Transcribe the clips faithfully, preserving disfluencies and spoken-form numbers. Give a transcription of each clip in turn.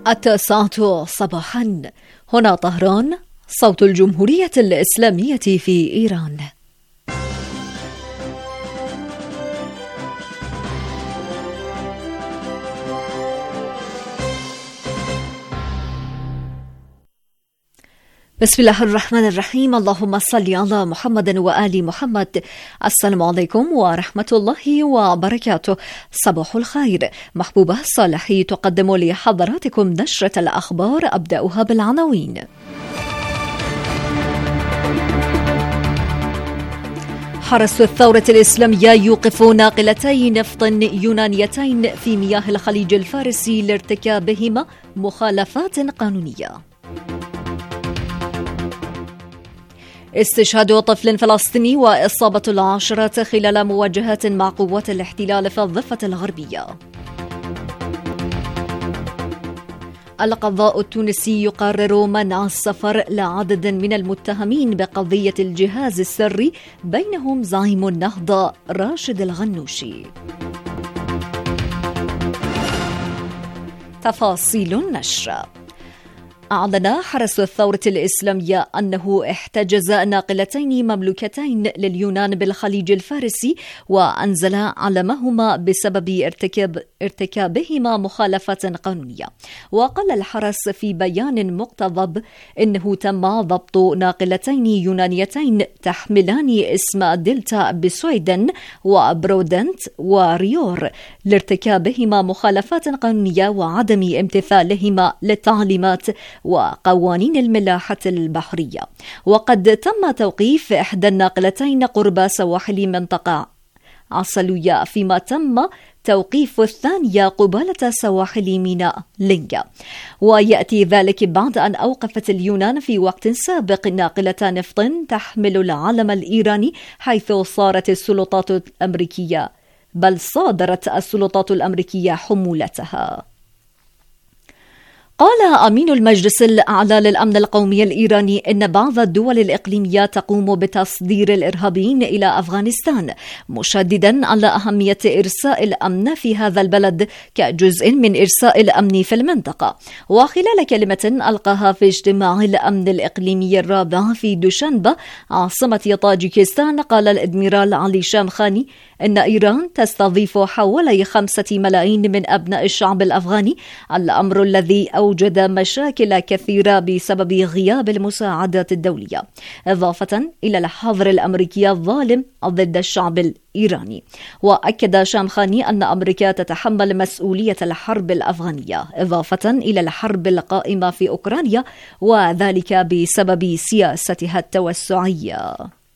التاسعة صباحا، هنا طهران، صوت الجمهورية الإسلامية في إيران. بسم الله الرحمن الرحيم. اللهم صل على محمد وآل محمد. السلام عليكم ورحمة الله وبركاته. صباح الخير. محبوبة صالحي تقدم لحضراتكم نشرة الأخبار، أبدأها بالعناوين. حرس الثورة الإسلامية يوقف ناقلتي نفط يونانيتين في مياه الخليج الفارسي لارتكابهما مخالفات قانونية. استشهاد طفل فلسطيني وإصابة العشرات خلال مواجهات مع قوات الاحتلال في الضفة الغربية. القضاء التونسي يقرر منع السفر لعدد من المتهمين بقضية الجهاز السري، بينهم زعيم النهضة راشد الغنوشي. تفاصيل النشر. أعلن حرس الثورة الإسلامية أنه احتجز ناقلتين مملوكتين لليونان بالخليج الفارسي وأنزل علمهما بسبب ارتكاب ارتكابهما مخالفات قانونية. وقال الحرس في بيان مقتضب إنه تم ضبط ناقلتين يونانيتين تحملان اسم دلتا بسويدن وبرودنت وريور لارتكابهما مخالفات قانونية وعدم امتثالهما للتعليمات وقوانين الملاحة البحرية. وقد تم توقيف إحدى الناقلتين قرب سواحل منطقة عسلوية، فيما تم توقيف الثانية قبالة سواحل ميناء لينجا. ويأتي ذلك بعد أن أوقفت اليونان في وقت سابق ناقلة نفط تحمل العلم الإيراني، حيث صارت السلطات الأمريكية بل صادرت السلطات الأمريكية حمولتها. قال أمين المجلس الأعلى للأمن القومي الإيراني إن بعض الدول الإقليمية تقوم بتصدير الإرهابيين إلى أفغانستان، مشددا على أهمية إرساء الأمن في هذا البلد كجزء من إرساء الأمن في المنطقة. وخلال كلمة ألقاها في اجتماع الأمن الإقليمي الرابع في دوشنبه عاصمة طاجيكستان، قال الإدميرال علي شامخاني إن إيران تستضيف حوالي خمسة ملايين من أبناء الشعب الأفغاني، الأمر الذي أوجد مشاكل كثيرة بسبب غياب المساعدات الدولية، إضافة إلى الحظر الأمريكي الظالم ضد الشعب الإيراني. وأكد شامخاني أن أمريكا تتحمل مسؤولية الحرب الأفغانية، إضافة إلى الحرب القائمة في أوكرانيا، وذلك بسبب سياستها التوسعية.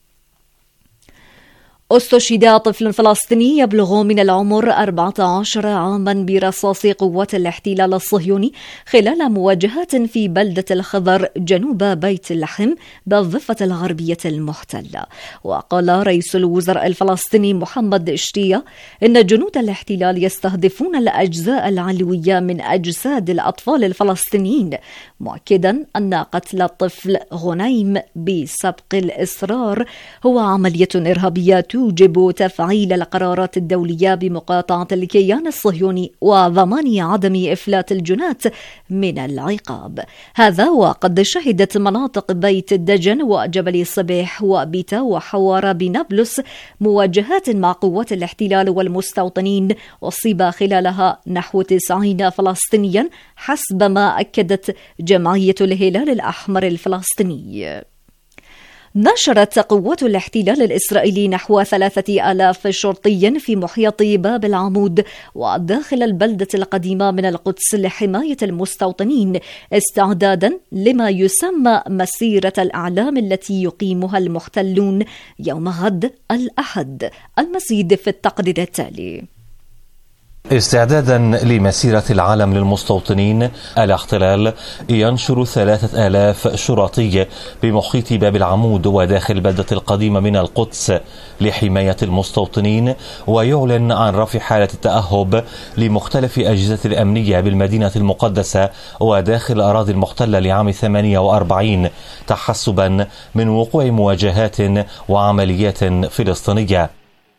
استشهد طفل فلسطيني يبلغ من العمر أربعة عشر عاما برصاص قوات الاحتلال الصهيوني خلال مواجهات في بلدة الخضر جنوب بيت اللحم بالضفة الغربية المحتلة. وقال رئيس الوزراء الفلسطيني محمد اشتية إن جنود الاحتلال يستهدفون الأجزاء العلوية من أجساد الأطفال الفلسطينيين، مؤكدا أن قتل الطفل غنيم بسبق الإصرار هو عملية إرهابية توجب تفعيل القرارات الدولية بمقاطعة الكيان الصهيوني وضمان عدم إفلات الجنات من العقاب. هذا وقد شهدت مناطق بيت الدجن وجبل الصبيح وبيتا وحوار بنابلس مواجهات مع قوات الاحتلال والمستوطنين، أصيب خلالها نحو تسعين فلسطينيا حسب ما أكدت جمعية الهلال الأحمر الفلسطيني. نشرت قوات الاحتلال الإسرائيلي نحو ثلاثة آلاف شرطي في محيط باب العمود وداخل البلدة القديمة من القدس لحماية المستوطنين، استعدادا لما يسمى مسيرة الأعلام التي يقيمها المحتلون يوم غد الأحد. المزيد في التقرير التالي. استعدادا لمسيرة العالم للمستوطنين، الاحتلال ينشر ثلاثة آلاف شرطي بمحيط باب العمود وداخل البلدة القديمة من القدس لحماية المستوطنين، ويعلن عن رفع حالة التأهب لمختلف أجهزة الأمنية بالمدينة المقدسة وداخل الأراضي المحتلة لعام ثمانية وأربعين، تحسبا من وقوع مواجهات وعمليات فلسطينية.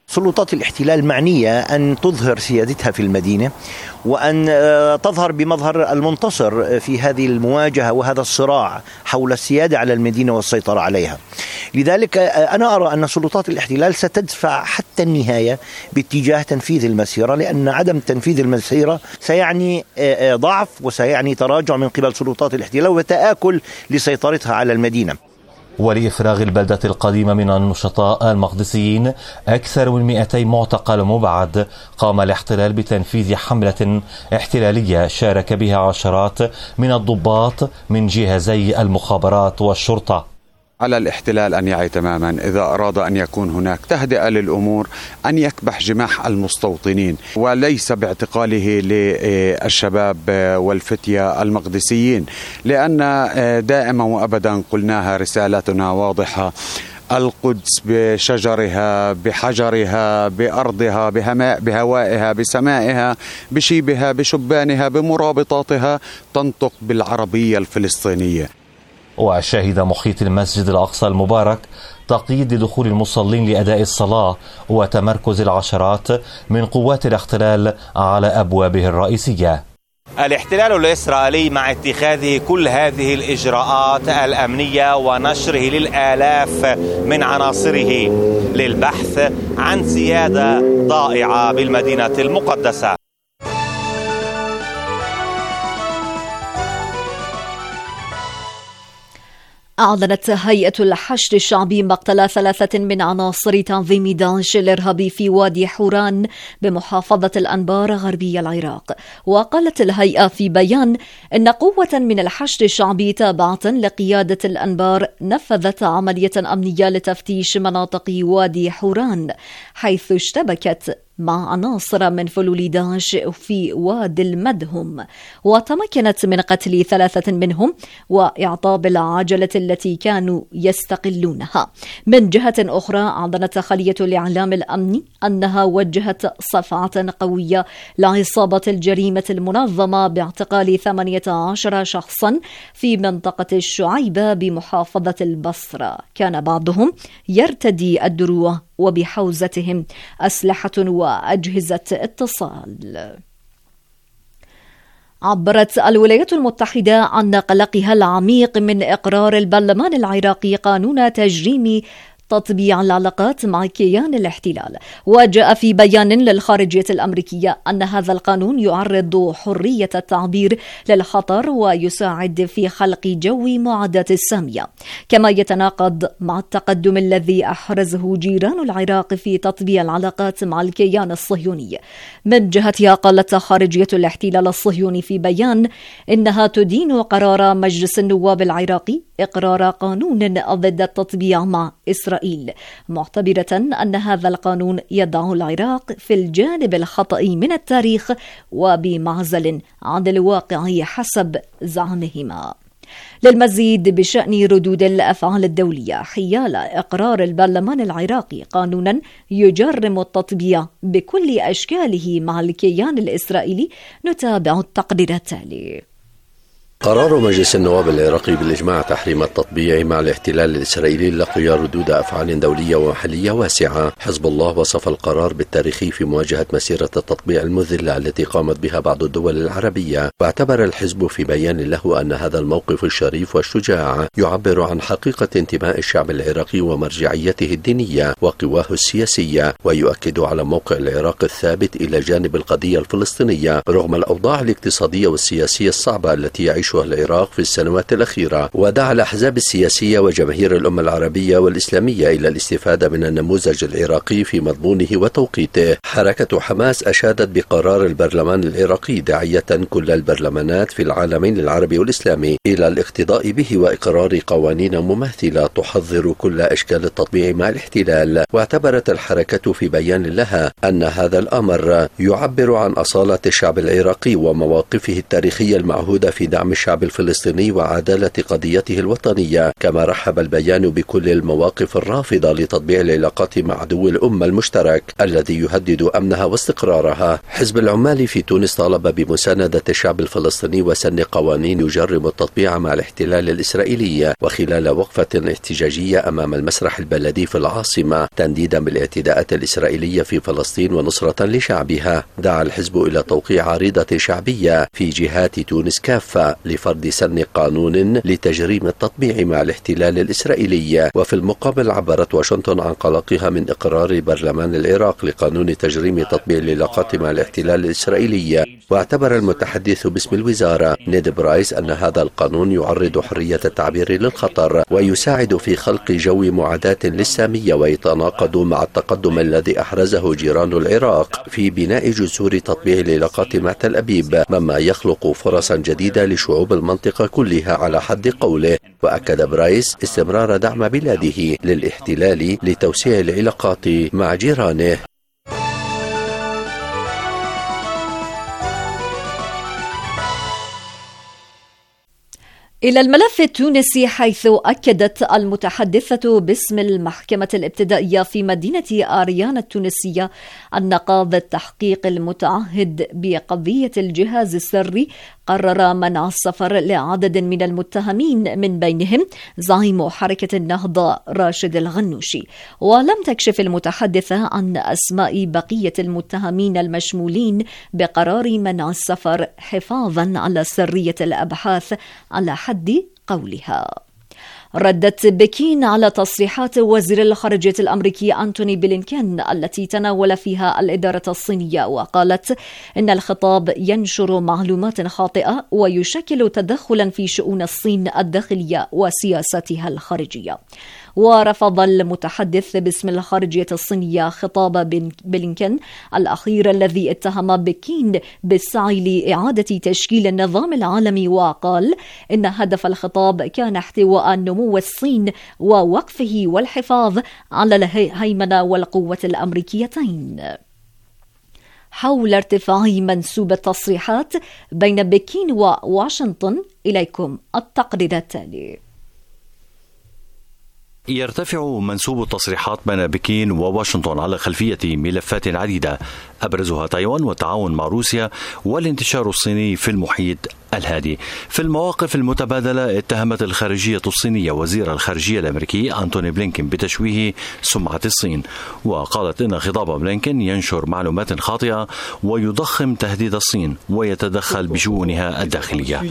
سلطات الاحتلال معنية أن تظهر سيادتها في المدينة وأن تظهر بمظهر المنتصر في هذه المواجهة وهذا الصراع حول السيادة على المدينة والسيطرة عليها. لذلك أنا أرى أن سلطات الاحتلال ستدفع حتى النهاية باتجاه تنفيذ المسيرة، لأن عدم تنفيذ المسيرة سيعني ضعف وسيعني تراجع من قبل سلطات الاحتلال وتآكل لسيطرتها على المدينة. ولإفراغ البلدة القديمة من النشطاء المقدسيين أكثر من مئتي معتقل مبعد، قام الاحتلال بتنفيذ حملة احتلالية شارك بها عشرات من الضباط من جهازي المخابرات والشرطة. على الاحتلال أن يعي تماما إذا أراد أن يكون هناك تهدئة للأمور أن يكبح جماح المستوطنين، وليس باعتقاله للشباب والفتية المقدسيين، لأن دائما وأبدا قلناها رسالتنا واضحة: القدس بشجرها بحجرها بأرضها بهوائها بسمائها بشيبها بشبانها بمرابطاتها تنطق بالعربية الفلسطينية. وشهد محيط المسجد الأقصى المبارك تقييد لدخول المصلين لأداء الصلاة وتمركز العشرات من قوات الاحتلال على أبوابه الرئيسية. الاحتلال الإسرائيلي مع اتخاذه كل هذه الإجراءات الأمنية ونشره للآلاف من عناصره للبحث عن سيادة ضائعة بالمدينة المقدسة. أعلنت هيئة الحشد الشعبي مقتل ثلاثة من عناصر تنظيم داعش الإرهابي في وادي حوران بمحافظة الأنبار غربي العراق. وقالت الهيئة في بيان إن قوة من الحشد الشعبي تابعة لقيادة الأنبار نفذت عملية أمنية لتفتيش مناطق وادي حوران، حيث اشتبكت مع عناصر من فلول داعش في وادي المدهم، وتمكنت من قتل ثلاثة منهم وإعطاب العجلة التي كانوا يستقلونها. من جهة أخرى أعلنت خلية الإعلام الأمني أنها وجهت صفعة قوية لعصابة الجريمة المنظمة باعتقال ثمانية عشر شخصا في منطقة الشعيبة بمحافظة البصرة، كان بعضهم يرتدي الدروع وبحوزتهم أسلحة وأجهزة اتصال. عبرت الولايات المتحدة عن قلقها العميق من إقرار البرلمان العراقي قانون تجريم تطبيع العلاقات مع كيان الاحتلال. وجاء في بيان للخارجية الأمريكية أن هذا القانون يعرض حرية التعبير للخطر ويساعد في خلق جو معاداة السامية، كما يتناقض مع التقدم الذي أحرزه جيران العراق في تطبيع العلاقات مع الكيان الصهيوني. من جهتها قالت خارجية الاحتلال الصهيوني في بيان إنها تدين قرار مجلس النواب العراقي إقرار قانون ضد التطبيع مع إسرائيل، معتبرة أن هذا القانون يضع العراق في الجانب الخطأ من التاريخ وبمعزل عن الواقع حسب زعمهما. للمزيد بشأن ردود الأفعال الدولية حيال إقرار البرلمان العراقي قانونا يجرم التطبيع بكل أشكاله مع الكيان الإسرائيلي، نتابع التقرير التالي. قرار مجلس النواب العراقي بالإجماع تحريم التطبيع مع الاحتلال الإسرائيلي لقي ردود أفعال دولية ومحلية واسعة. حزب الله وصف القرار بالتاريخي في مواجهة مسيرة التطبيع المذلة التي قامت بها بعض الدول العربية، واعتبر الحزب في بيان له أن هذا الموقف الشريف والشجاع يعبر عن حقيقة انتماء الشعب العراقي ومرجعيته الدينية وقواه السياسية، ويؤكد على موقع العراق الثابت إلى جانب القضية الفلسطينية رغم الأوضاع الاقتصادية والسياسية الصعبة التي يعيشها العراق في السنوات الأخيرة. ودعا الأحزاب السياسية وجماهير الأمة العربية والإسلامية إلى الاستفادة من النموذج العراقي في مضمونه وتوقيته. حركة حماس أشادت بقرار البرلمان العراقي داعية كل البرلمانات في العالمين العربي والإسلامي إلى الاقتضاء به وإقرار قوانين مماثلة تحظر كل أشكال التطبيع مع الاحتلال. واعتبرت الحركة في بيان لها أن هذا الأمر يعبر عن أصالة الشعب العراقي ومواقفه التاريخية المعهودة في دعم الشعب الفلسطيني وعدالة قضيته الوطنية. كما رحب البيان بكل المواقف الرافضة لتطبيع العلاقات مع عدو الأمة المشترك الذي يهدد أمنها واستقرارها. حزب العمال في تونس طالب بمساندة الشعب الفلسطيني وسن قوانين يجرم التطبيع مع الاحتلال الإسرائيلي، وخلال وقفة احتجاجية أمام المسرح البلدي في العاصمة تنديدا بالاعتداءات الإسرائيلية في فلسطين ونصرة لشعبها، دعا الحزب إلى توقيع عريضة شعبية في جهات تونس كافة لفرض سن قانون لتجريم التطبيع مع الاحتلال الإسرائيلي. وفي المقابل عبرت واشنطن عن قلقها من إقرار برلمان العراق لقانون تجريم تطبيع العلاقات مع الاحتلال الإسرائيلي. واعتبر المتحدث باسم الوزارة نيد برايس أن هذا القانون يعرض حرية التعبير للخطر ويساعد في خلق جو معاداة للسامية، ويتناقض مع التقدم الذي أحرزه جيران العراق في بناء جسور تطبيع العلاقات مع تل أبيب، مما يخلق فرصا جديدة لشعوب المنطقة كلها على حد قوله. وأكد برايس استمرار دعم بلاده للاحتلال لتوسيع العلاقات مع جيرانه. إلى الملف التونسي، حيث أكدت المتحدثة باسم المحكمة الابتدائية في مدينة آريان التونسية أن نقاض التحقيق المتعهد بقضية الجهاز السري قرر منع السفر لعدد من المتهمين، من بينهم زعيم حركة النهضة راشد الغنوشي. ولم تكشف المتحدثة عن أسماء بقية المتهمين المشمولين بقرار منع السفر حفاظا على سرية الأبحاث على حد قولها. ردت بكين على تصريحات وزير الخارجية الأمريكي أنتوني بلينكين التي تناول فيها الإدارة الصينية، وقالت إن الخطاب ينشر معلومات خاطئة ويشكل تدخلا في شؤون الصين الداخلية وسياستها الخارجية. ورفض المتحدث باسم الخارجية الصينية خطاب بلينكين الأخير الذي اتهم بكين بالسعي لإعادة تشكيل النظام العالمي، وقال إن هدف الخطاب كان احتواء نمو الصين ووقفه والحفاظ على الهيمنة والقوة الأمريكيتين. حول ارتفاع منسوب التصريحات بين بكين وواشنطن، إليكم التقرير التالي. يرتفع منسوب التصريحات بين بكين وواشنطن على خلفية ملفات عديدة، أبرزها تايوان والتعاون مع روسيا والانتشار الصيني في المحيط الهادي. في المواقف المتبادلة اتهمت الخارجية الصينية وزير الخارجية الأمريكي أنتوني بلينكين بتشويه سمعة الصين، وقالت إن خطاب بلينكين ينشر معلومات خاطئة ويضخم تهديد الصين ويتدخل بشؤونها الداخلية.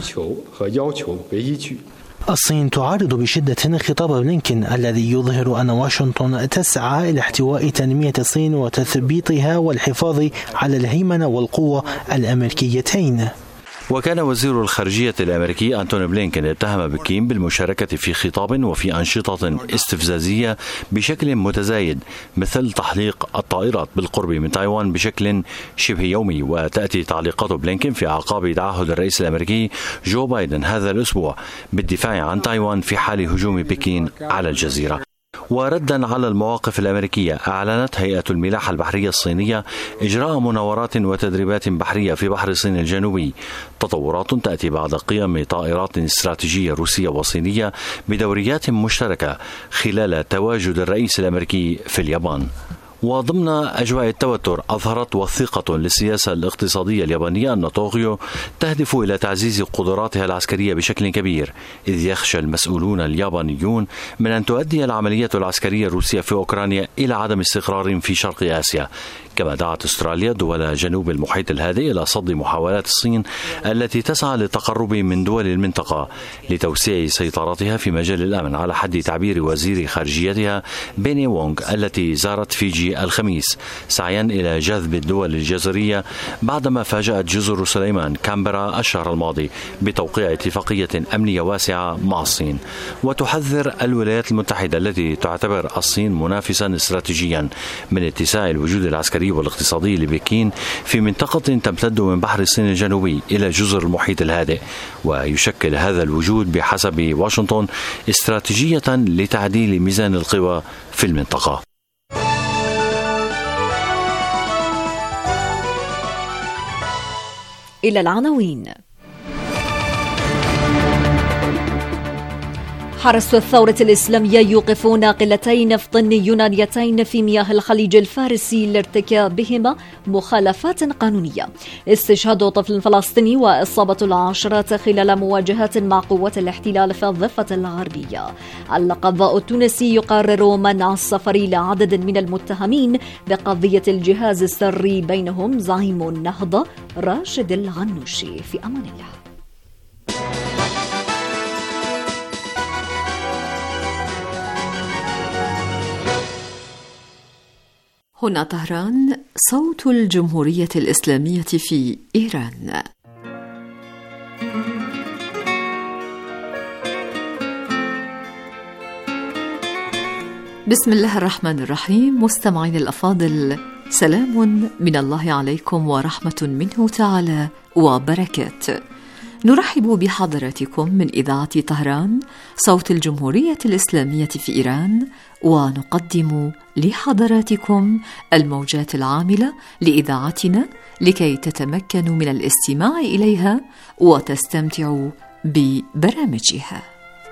الصين تعارض بشدة خطاب بلينكين الذي يظهر أن واشنطن تسعى إلى احتواء تنمية الصين وتثبيطها والحفاظ على الهيمنة والقوة الأمريكيتين. وكان وزير الخارجية الأمريكي أنتوني بلينكين اتهم بكين بالمشاركة في خطاب وفي أنشطة استفزازية بشكل متزايد، مثل تحليق الطائرات بالقرب من تايوان بشكل شبه يومي. وتأتي تعليقات بلينكين في أعقاب تعهد الرئيس الأمريكي جو بايدن هذا الأسبوع بالدفاع عن تايوان في حال هجوم بكين على الجزيرة. وردا على المواقف الأمريكية، أعلنت هيئة الملاحة البحرية الصينية إجراء مناورات وتدريبات بحرية في بحر الصين الجنوبي، تطورات تأتي بعد قيام طائرات استراتيجية روسية وصينية بدوريات مشتركة خلال تواجد الرئيس الأمريكي في اليابان. وضمن أجواء التوتر، أظهرت وثيقة للسياسة الاقتصادية اليابانية أن طوكيو تهدف إلى تعزيز قدراتها العسكرية بشكل كبير، إذ يخشى المسؤولون اليابانيون من أن تؤدي العملية العسكرية الروسية في أوكرانيا إلى عدم استقرار في شرق آسيا. كما دعت أستراليا دول جنوب المحيط الهادئ إلى صد محاولات الصين التي تسعى للتقرب من دول المنطقة لتوسيع سيطرتها في مجال الأمن، على حد تعبير وزير خارجيتها بيني وونغ التي زارت فيجي الخميس سعيا إلى جذب الدول الجزرية بعدما فاجأت جزر سليمان كامبرا الشهر الماضي بتوقيع اتفاقية أمنية واسعة مع الصين. وتحذر الولايات المتحدة التي تعتبر الصين منافسا استراتيجيا من اتساع الوجود العسكري والاقتصادي لبكين في منطقة تمتد من بحر الصين الجنوبي إلى جزر المحيط الهادئ، ويشكل هذا الوجود بحسب واشنطن استراتيجية لتعديل ميزان القوى في المنطقة. إلى العناوين. حرس الثورة الإسلامية يوقف ناقلتي نفط يونانيتين في مياه الخليج الفارسي لارتكابهما مخالفات قانونية. استشهاد طفل فلسطيني وإصابة العشرات خلال مواجهات مع قوات الاحتلال في الضفة الغربية. القضاء التونسي يقرر منع السفر لعدد من المتهمين بقضية الجهاز السري، بينهم زعيم النهضة راشد الغنوشي. في أمان الله. هنا طهران، صوت الجمهورية الإسلامية في إيران. بسم الله الرحمن الرحيم. مستمعين الأفاضل، سلام من الله عليكم ورحمة منه تعالى وبركاته. نرحب بحضراتكم من إذاعة طهران، صوت الجمهورية الإسلامية في إيران، ونقدم لحضراتكم الموجات العاملة لإذاعتنا لكي تتمكنوا من الاستماع إليها وتستمتعوا ببرامجها.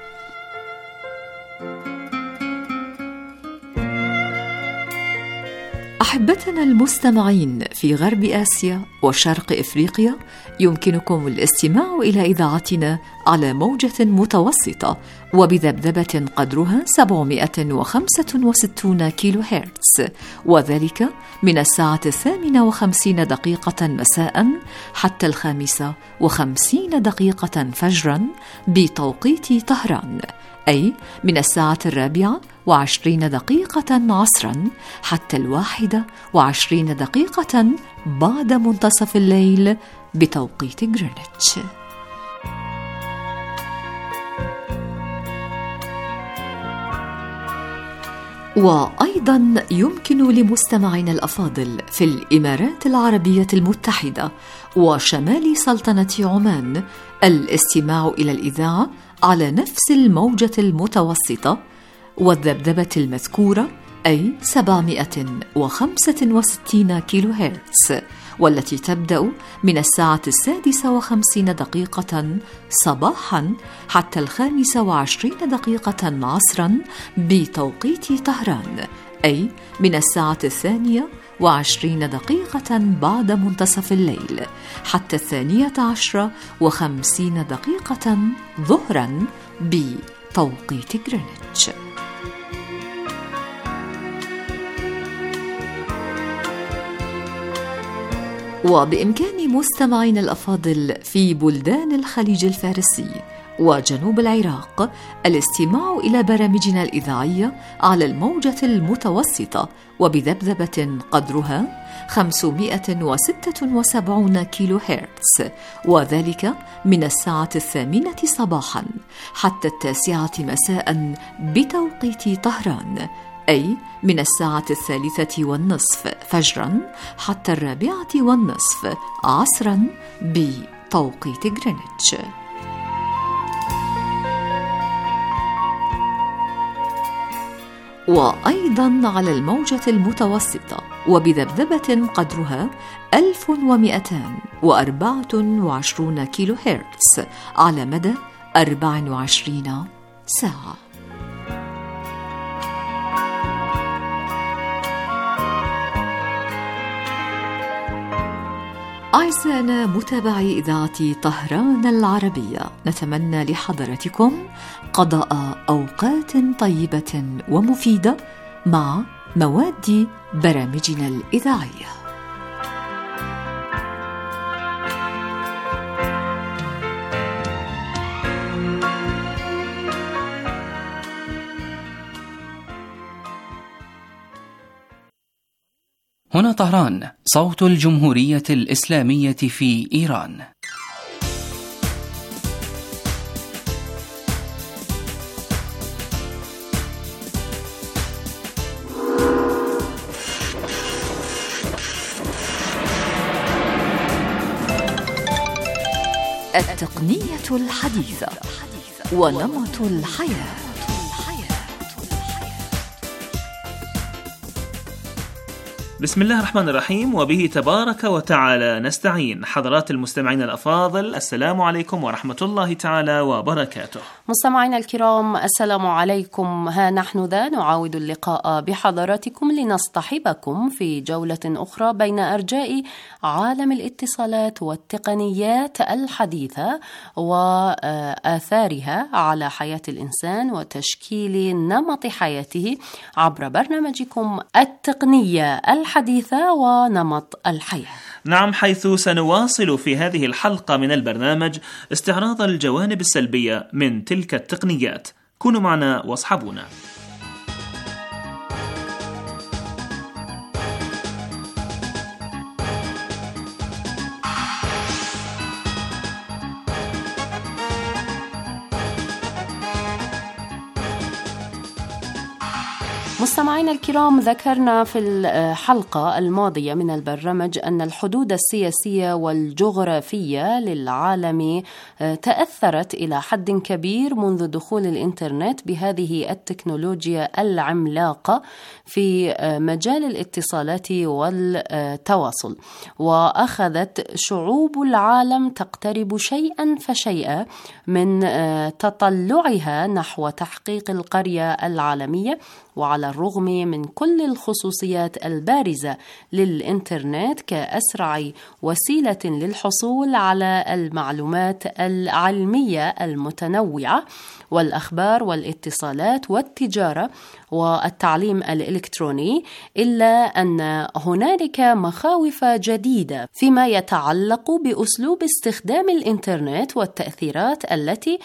أحبتنا المستمعين في غرب آسيا وشرق إفريقيا، يمكنكم الاستماع إلى إذاعتنا على موجة متوسطة وبذبذبة قدرها سبعمائة وخمسة وستين كيلو هرتز، وذلك من الساعة الثامنة وخمسين دقيقة مساء حتى الخامسة وخمسين دقيقة فجرا بتوقيت طهران، أي من الساعة الرابعة وعشرين دقيقة عصرا حتى الواحدة وعشرين دقيقة بعد منتصف الليل بتوقيت غرينتش. وأيضا يمكن لمستمعينا الأفاضل في الإمارات العربية المتحدة وشمال سلطنة عمان الاستماع إلى الإذاعة على نفس الموجة المتوسطة والذبذبة المذكورة، أي سبعمائة وخمسة وستين كيلو هرتز، والتي تبدأ من الساعة السادسة وخمسين دقيقة صباحا حتى الخامسة وعشرين دقيقة عصرا بتوقيت طهران، أي من الساعة الثانية وعشرين دقيقة بعد منتصف الليل حتى الثانية عشرة وخمسين دقيقة ظهرا بتوقيت غرينتش. وبإمكان مستمعين الأفاضل في بلدان الخليج الفارسي وجنوب العراق الاستماع إلى برامجنا الإذاعية على الموجة المتوسطة وبذبذبة قدرها خمسمائة وستة وسبعين كيلو هرتز، وذلك من الساعة الثامنة صباحا حتى التاسعة مساء بتوقيت طهران، أي من الساعة الثالثة والنصف فجرا حتى الرابعة والنصف عصرا بتوقيت غرينتش. وأيضا على الموجة المتوسطة وبذبذبة قدرها ألف ومائتين وأربعة وعشرين كيلو هرتز على مدى أربع وعشرين ساعة. أعزائنا متابعي إذاعة طهران العربية، نتمنى لحضراتكم قضاء أوقات طيبة ومفيدة مع مواد برامجنا الإذاعية. هنا طهران، صوت الجمهورية الإسلامية في إيران. التقنية الحديثة ونمط الحياة. بسم الله الرحمن الرحيم، وبه تبارك وتعالى نستعين. حضرات المستمعين الأفاضل، السلام عليكم ورحمة الله تعالى وبركاته. مستمعينا الكرام، السلام عليكم. ها نحن ذا نعاود اللقاء بحضراتكم لنصطحبكم في جولة أخرى بين أرجاء عالم الاتصالات والتقنيات الحديثة وآثارها على حياة الإنسان وتشكيل نمط حياته عبر برنامجكم التقنية الحديثة ونمط الحياة. نعم، حيث سنواصل في هذه الحلقة من البرنامج استعراض الجوانب السلبية من تلك التقنيات. كونوا معنا واصحبونا. مستمعينا الكرام، ذكرنا في الحلقة الماضية من البرنامج أن الحدود السياسية والجغرافية للعالم تأثرت إلى حد كبير منذ دخول الإنترنت بهذه التكنولوجيا العملاقة في مجال الاتصالات والتواصل، وأخذت شعوب العالم تقترب شيئا فشيئا من تطلعها نحو تحقيق القرية العالمية. وعلى الرغم من كل الخصوصيات البارزة للإنترنت كأسرع وسيلة للحصول على المعلومات العلمية المتنوعة والأخبار والاتصالات والتجارة والتعليم الإلكتروني، إلا أن هنالك مخاوف جديدة فيما يتعلق بأسلوب استخدام الإنترنت والتأثيرات التي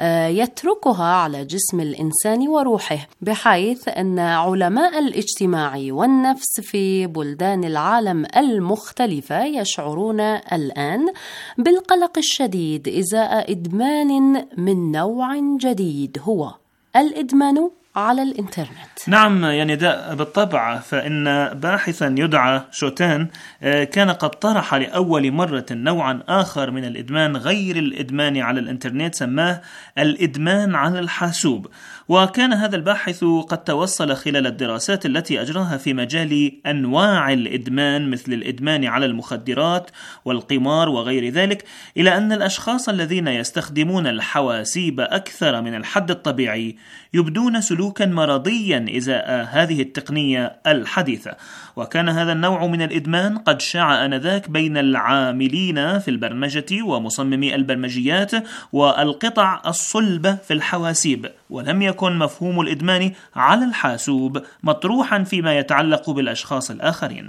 يتركها على جسم الإنسان وروحه، بحيث أن علماء الاجتماع والنفس في بلدان العالم المختلفة يشعرون الآن بالقلق الشديد إزاء إدمان من نوع جديد، هو الإدمان على الإنترنت. نعم يعني ده بالطبع، فإن باحثا يدعى شوتان كان قد طرح لأول مرة نوعا آخر من الإدمان غير الإدمان على الإنترنت، سماه الإدمان على الحاسوب. وكان هذا الباحث قد توصل خلال الدراسات التي أجراها في مجال أنواع الإدمان مثل الإدمان على المخدرات والقمار وغير ذلك، إلى أن الأشخاص الذين يستخدمون الحواسيب أكثر من الحد الطبيعي يبدون سلوكا مرضيا إزاء هذه التقنية الحديثة. وكان هذا النوع من الإدمان قد شاع آنذاك بين العاملين في البرمجة ومصممي البرمجيات والقطع الصلبة في الحواسيب، ولم يكن مفهوم الإدمان على الحاسوب مطروحا فيما يتعلق بالأشخاص الآخرين.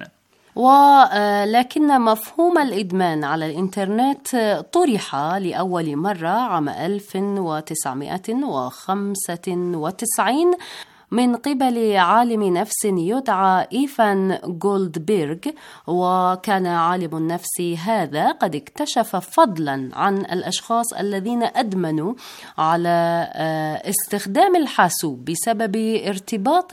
ولكن مفهوم الإدمان على الإنترنت طرح لأول مرة عام ألف وتسعمائة وخمسة وتسعين من قبل عالم نفس يدعى إيفان جولدبيرغ. وكان عالم النفس هذا قد اكتشف فضلا عن الأشخاص الذين أدمنوا على استخدام الحاسوب بسبب ارتباط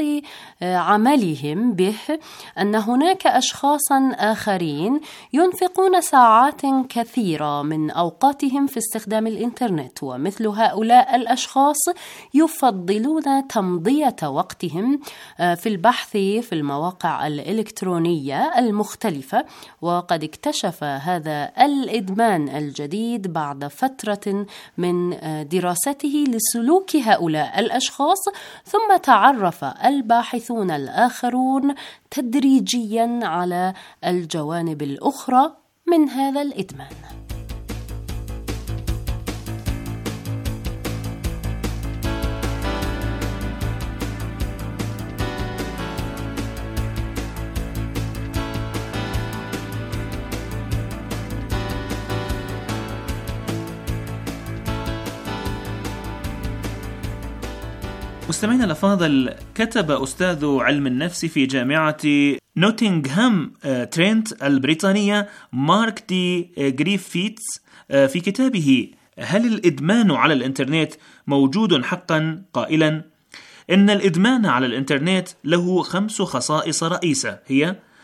عملهم به أن هناك أشخاصا آخرين ينفقون ساعات كثيرة من أوقاتهم في استخدام الإنترنت، ومثل هؤلاء الأشخاص يفضلون تمضية وقتهم في البحث في المواقع الإلكترونية المختلفة. وقد اكتشف هذا الإدمان الجديد بعد فترة من دراسته لسلوك هؤلاء الأشخاص، ثم تعرف الباحثون الآخرون تدريجيا على الجوانب الأخرى من هذا الإدمان. مستمعينا الأفاضل، كتب أستاذ علم النفس في جامعة نوتنغهام ترينت البريطانية مارك دي غريفيتس في كتابه هل الإدمان على الإنترنت موجود حقا؟ قائلا إن الإدمان على الإنترنت له خمس خصائص رئيسة، هي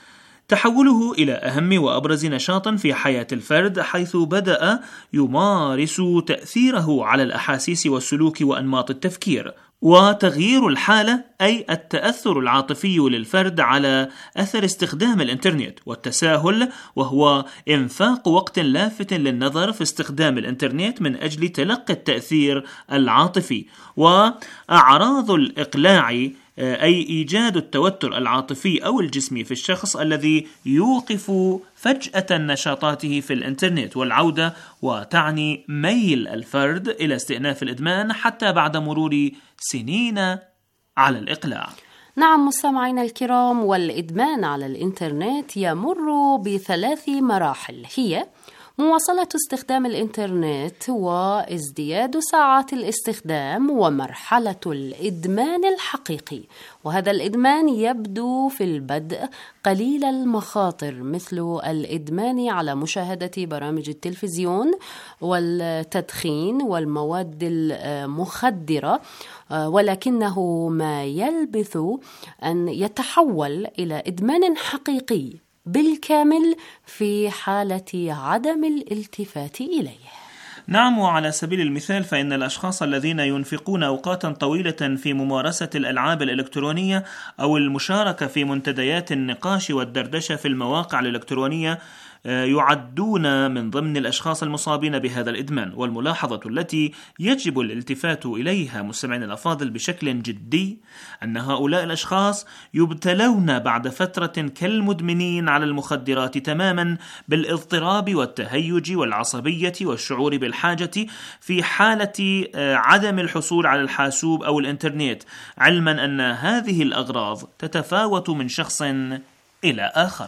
تحوله إلى أهم وأبرز نشاط في حياة الفرد، حيث بدأ يمارس تأثيره على الأحاسيس والسلوك وأنماط التفكير. وتغيير الحالة أي التأثر العاطفي للفرد على أثر استخدام الإنترنت، والتساهل وهو إنفاق وقت لافت للنظر في استخدام الإنترنت من أجل تلقي التأثير العاطفي. وأعراض الإقلاع أي إيجاد التوتر العاطفي أو الجسمي في الشخص الذي يوقف فجأة نشاطاته في الإنترنت والعودة، وتعني ميل الفرد إلى استئناف الإدمان حتى بعد مرور سنين على الإقلاع. نعم مستمعينا الكرام، والإدمان على الإنترنت يمر بثلاث مراحل، هي مواصلة استخدام الإنترنت وازدياد ساعات الاستخدام ومرحلة الإدمان الحقيقي. وهذا الإدمان يبدو في البدء قليل المخاطر، مثل الإدمان على مشاهدة برامج التلفزيون والتدخين والمواد المخدرة، ولكنه ما يلبث أن يتحول إلى إدمان حقيقي بالكامل في حالة عدم الالتفات إليه. نعم، وعلى سبيل المثال فإن الأشخاص الذين ينفقون أوقاتا طويلة في ممارسة الألعاب الإلكترونية أو المشاركة في منتديات النقاش والدردشة في المواقع الإلكترونية يعدون من ضمن الأشخاص المصابين بهذا الإدمان. والملاحظة التي يجب الالتفات إليها مستمعين الأفاضل بشكل جدي أن هؤلاء الأشخاص يبتلون بعد فترة كالمدمنين على المخدرات تماما بالاضطراب والتهيج والعصبية والشعور بالحاجة في حالة عدم الحصول على الحاسوب أو الإنترنت، علما أن هذه الأغراض تتفاوت من شخص إلى آخر.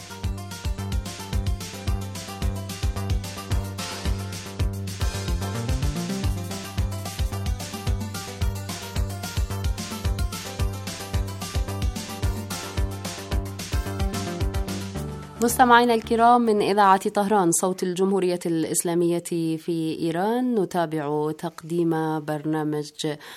مستمعينا الكرام، من إذاعة طهران صوت الجمهورية الإسلامية في إيران نتابع تقديم برنامج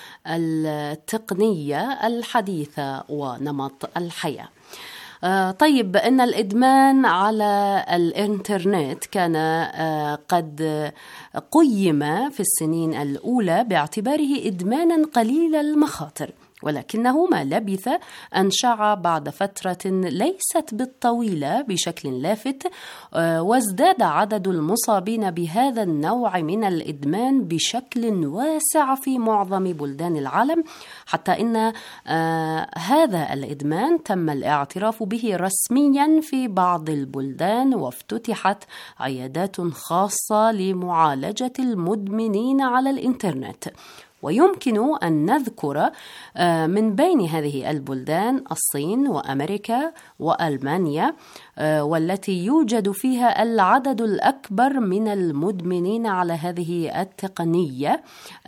التقنية الحديثة ونمط الحياة. طيب، أن الإدمان على الإنترنت كان قد قيم في السنين الأولى باعتباره إدمانا قليل المخاطر، ولكنه ما لبث أن شاع بعد فترة ليست بالطويلة بشكل لافت، وازداد عدد المصابين بهذا النوع من الإدمان بشكل واسع في معظم بلدان العالم، حتى إن هذا الإدمان تم الاعتراف به رسميا في بعض البلدان، وافتتحت عيادات خاصة لمعالجة المدمنين على الإنترنت. ويمكن أن نذكر من بين هذه البلدان الصين وأمريكا وألمانيا، والتي يوجد فيها العدد الأكبر من المدمنين على هذه التقنية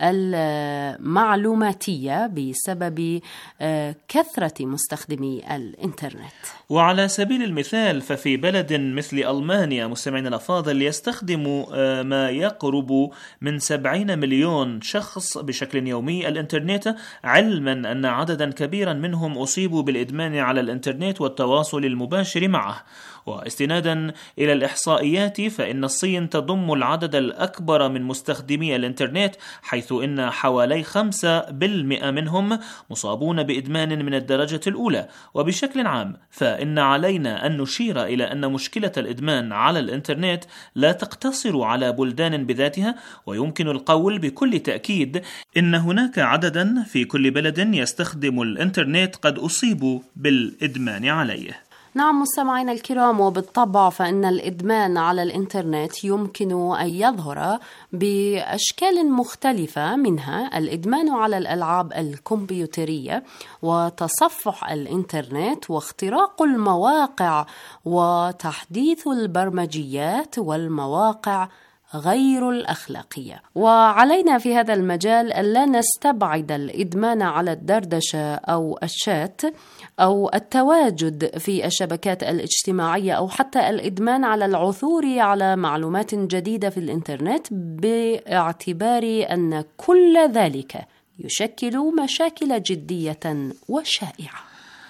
المعلوماتية بسبب كثرة مستخدمي الإنترنت. وعلى سبيل المثال ففي بلد مثل ألمانيا مستمعين الأفاضل يستخدم ما يقرب من سبعين مليون شخص بشكل يومي الإنترنت، علما أن عددا كبيرا منهم أصيبوا بالإدمان على الإنترنت والتواصل المباشر معه. واستنادا إلى الإحصائيات فإن الصين تضم العدد الأكبر من مستخدمي الإنترنت، حيث إن حوالي خمسة بالمئة منهم مصابون بإدمان من الدرجة الأولى. وبشكل عام فإن علينا أن نشير إلى أن مشكلة الإدمان على الإنترنت لا تقتصر على بلدان بذاتها، ويمكن القول بكل تأكيد إن هناك عددا في كل بلد يستخدم الإنترنت قد أصيبوا بالإدمان عليه. نعم مستمعينا الكرام، وبالطبع فإن الإدمان على الإنترنت يمكن أن يظهر بأشكال مختلفة، منها الإدمان على الألعاب الكمبيوترية وتصفح الإنترنت واختراق المواقع وتحديث البرمجيات والمواقع غير الأخلاقية. وعلينا في هذا المجال ألا نستبعد الإدمان على الدردشة أو الشات أو التواجد في الشبكات الاجتماعية، أو حتى الإدمان على العثور على معلومات جديدة في الإنترنت، باعتبار أن كل ذلك يشكل مشاكل جدية وشائعة.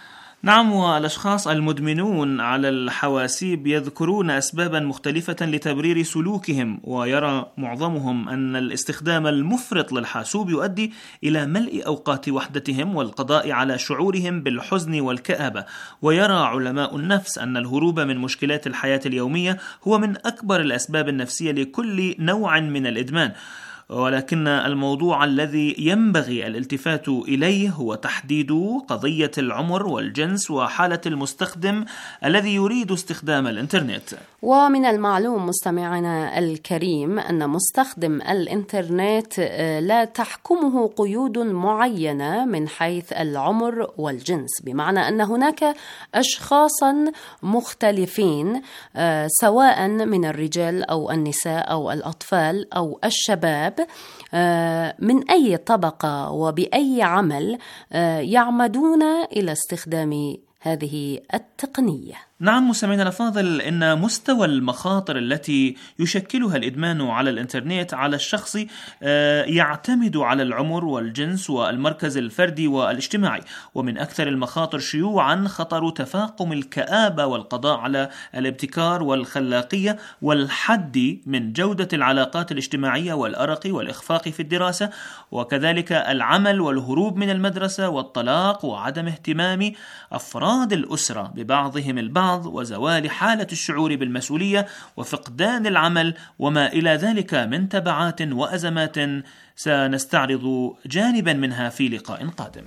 نعم، والأشخاص المدمنون على الحواسيب يذكرون أسبابا مختلفة لتبرير سلوكهم، ويرى معظمهم أن الاستخدام المفرط للحاسوب يؤدي إلى ملء أوقات وحدتهم والقضاء على شعورهم بالحزن والكآبة. ويرى علماء النفس أن الهروب من مشكلات الحياة اليومية هو من أكبر الأسباب النفسية لكل نوع من الإدمان، ولكن الموضوع الذي ينبغي الالتفات إليه هو تحديد قضية العمر والجنس وحالة المستخدم الذي يريد استخدام الإنترنت. ومن المعلوم مستمعنا الكريم أن مستخدم الإنترنت لا تحكمه قيود معينة من حيث العمر والجنس، بمعنى أن هناك أشخاصا مختلفين سواء من الرجال أو النساء أو الأطفال أو الشباب من أي طبقة وبأي عمل يعمدون إلى استخدام هذه التقنية. نعم مستمعينا الأفاضل، إن مستوى المخاطر التي يشكلها الإدمان على الإنترنت على الشخص يعتمد على العمر والجنس والمركز الفردي والاجتماعي. ومن أكثر المخاطر شيوعا خطر تفاقم الكآبة والقضاء على الابتكار والخلاقية والحد من جودة العلاقات الاجتماعية والأرق والإخفاق في الدراسة، وكذلك العمل والهروب من المدرسة والطلاق وعدم اهتمام أفراد الأسرة ببعضهم البعض وزوال حالة الشعور بالمسؤولية وفقدان العمل وما إلى ذلك من تبعات وأزمات سنستعرض جانبا منها في لقاء قادم.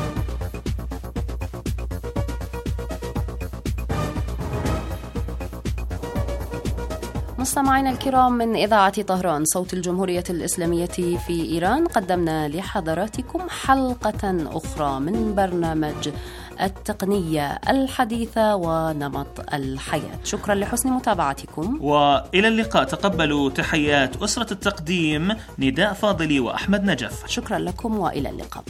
مستمعينا الكرام، من إذاعة طهران صوت الجمهورية الإسلامية في إيران قدمنا لحضراتكم حلقة أخرى من برنامج التقنية الحديثة ونمط الحياة. شكرا لحسن متابعتكم وإلى اللقاء. تقبلوا تحيات أسرة التقديم نداء فاضلي وأحمد نجف. شكرا لكم وإلى اللقاء.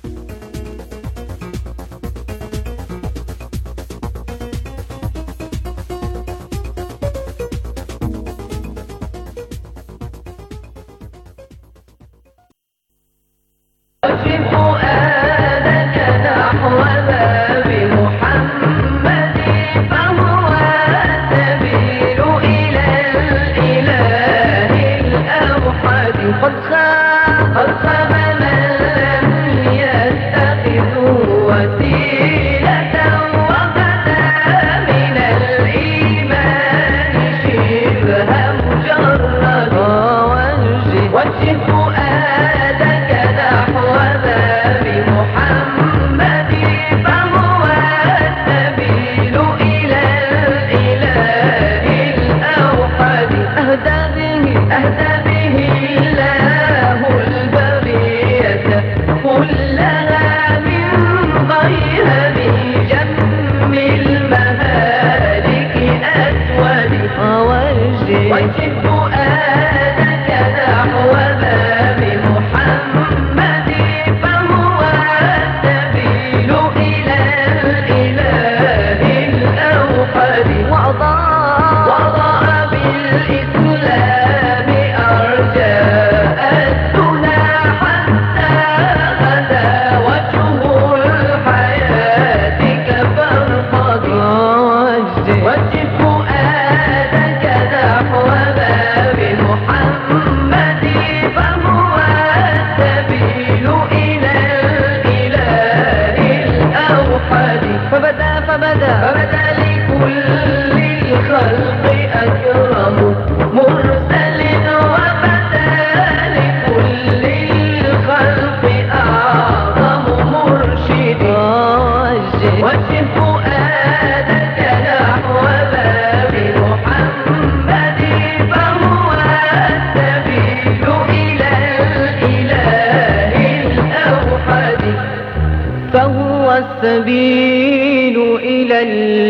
السبيل إلى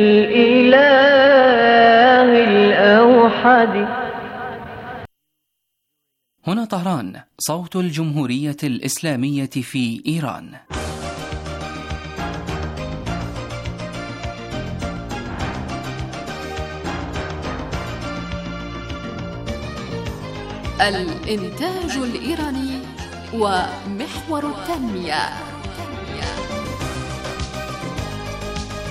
الإله الأوحد. هنا طهران صوت الجمهورية الإسلامية في إيران. الإنتاج الإيراني ومحور التنمية.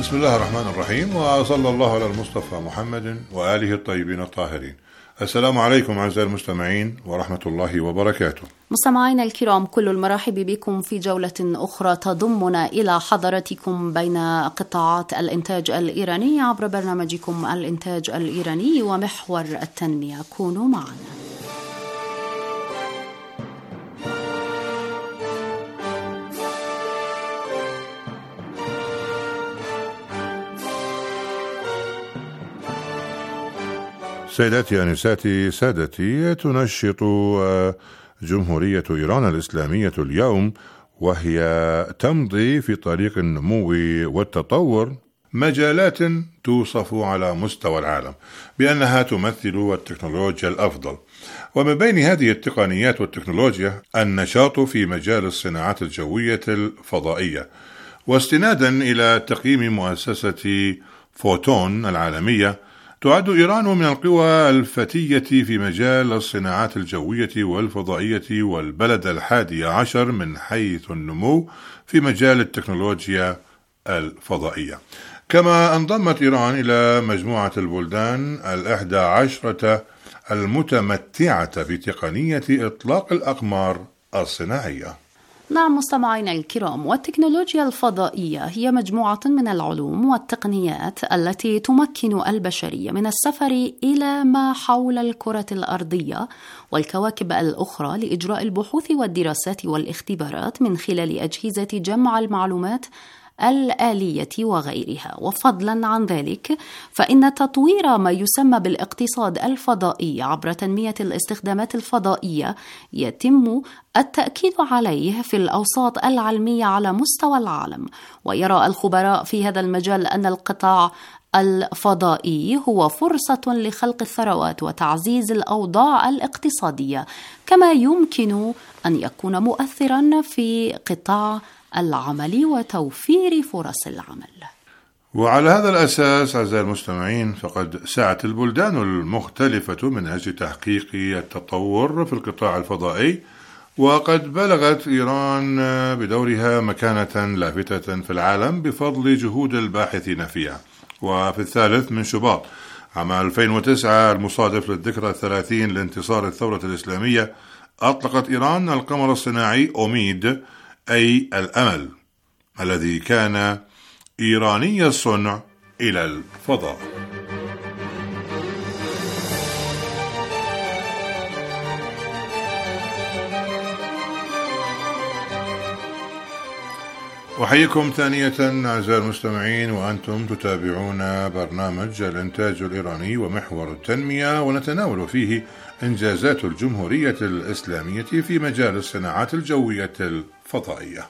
بسم الله الرحمن الرحيم، وصلى الله على المصطفى محمد وآله الطيبين الطاهرين. السلام عليكم أعزائي المستمعين ورحمة الله وبركاته. مستمعينا الكرام، كل المرحب بكم في جولة أخرى تضمنا إلى حضراتكم بين قطاعات الإنتاج الإيراني عبر برنامجكم الإنتاج الإيراني ومحور التنمية. كونوا معنا. سيداتي أنساتي سادتي، تنشط جمهورية إيران الإسلامية اليوم وهي تمضي في طريق النمو والتطور مجالات توصف على مستوى العالم بأنها تمثل التكنولوجيا الأفضل، ومن بين هذه التقنيات والتكنولوجيا النشاط في مجال الصناعات الجوية الفضائية. واستنادا إلى تقييم مؤسسة فوتون العالمية، تعد إيران من القوى الفتية في مجال الصناعات الجوية والفضائية والبلد الحادي عشر من حيث النمو في مجال التكنولوجيا الفضائية. كما انضمت إيران إلى مجموعة البلدان الأحدى عشرة المتمتعة بتقنية إطلاق الأقمار الصناعية. نعم مستمعينا الكرام، والتكنولوجيا الفضائية هي مجموعة من العلوم والتقنيات التي تمكن البشرية من السفر إلى ما حول الكرة الأرضية والكواكب الأخرى لإجراء البحوث والدراسات والاختبارات من خلال أجهزة جمع المعلومات الآلية وغيرها. وفضلا عن ذلك، فإن تطوير ما يسمى بالاقتصاد الفضائي عبر تنمية الاستخدامات الفضائية يتم التأكيد عليه في الأوساط العلمية على مستوى العالم. ويرى الخبراء في هذا المجال أن القطاع الفضائي هو فرصة لخلق الثروات وتعزيز الأوضاع الاقتصادية، كما يمكن أن يكون مؤثرا في قطاع العمل وتوفير فرص العمل. وعلى هذا الأساس أعزائي المستمعين، فقد سعت البلدان المختلفة من أجل تحقيق التطور في القطاع الفضائي، وقد بلغت إيران بدورها مكانة لافتة في العالم بفضل جهود الباحثين فيها. وفي الثالث من شباط عام ألفين وتسعة المصادف للذكرى الثلاثين لانتصار الثورة الإسلامية، أطلقت إيران القمر الصناعي أوميد، أي الأمل، الذي كان إيراني الصنع، إلى الفضاء. أحييكم ثانية أعزائي المستمعين، وأنتم تتابعون برنامج الإنتاج الإيراني ومحور التنمية، ونتناول فيه إنجازات الجمهورية الإسلامية في مجال الصناعات الجوية الفضائية.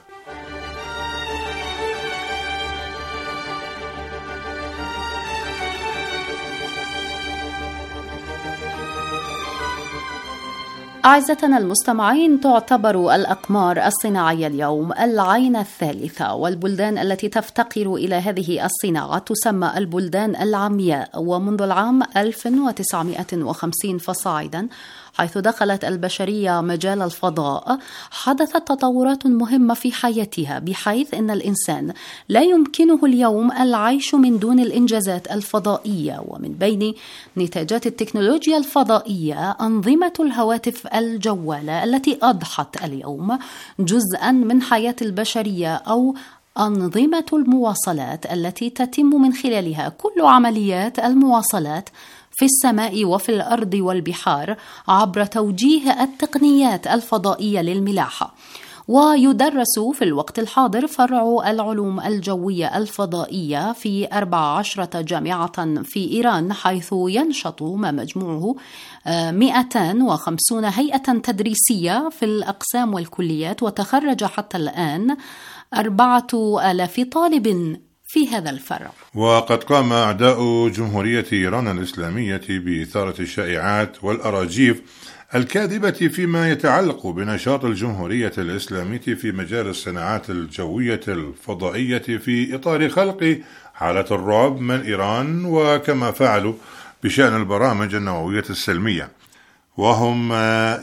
أعزتنا المستمعين، تعتبر الأقمار الصناعية اليوم العين الثالثة، والبلدان التي تفتقر إلى هذه الصناعة تسمى البلدان العمياء. ومنذ العام ألف وتسعمائة وخمسين فصاعدا، حيث دخلت البشرية مجال الفضاء، حدثت تطورات مهمة في حياتها، بحيث أن الإنسان لا يمكنه اليوم العيش من دون الإنجازات الفضائية. ومن بين نتاجات التكنولوجيا الفضائية أنظمة الهواتف الجوالة، التي أضحت اليوم جزءا من حياة البشرية، أو أنظمة المواصلات التي تتم من خلالها كل عمليات المواصلات في السماء وفي الأرض والبحار عبر توجيه التقنيات الفضائية للملاحة. ويدرس في الوقت الحاضر فرع العلوم الجوية الفضائية في أربع عشرة جامعة في إيران، حيث ينشط ما مجموعه مئتين وخمسين هيئة تدريسية في الأقسام والكليات، وتخرج حتى الآن أربعة آلاف طالب في هذا الفرع. وقد قام أعداء جمهورية إيران الإسلامية بإثارة الشائعات والأراجيف الكاذبة فيما يتعلق بنشاط الجمهورية الإسلامية في مجال الصناعات الجوية الفضائية، في إطار خلق حالة الرعب من إيران، وكما فعلوا بشأن البرامج النووية السلمية، وهم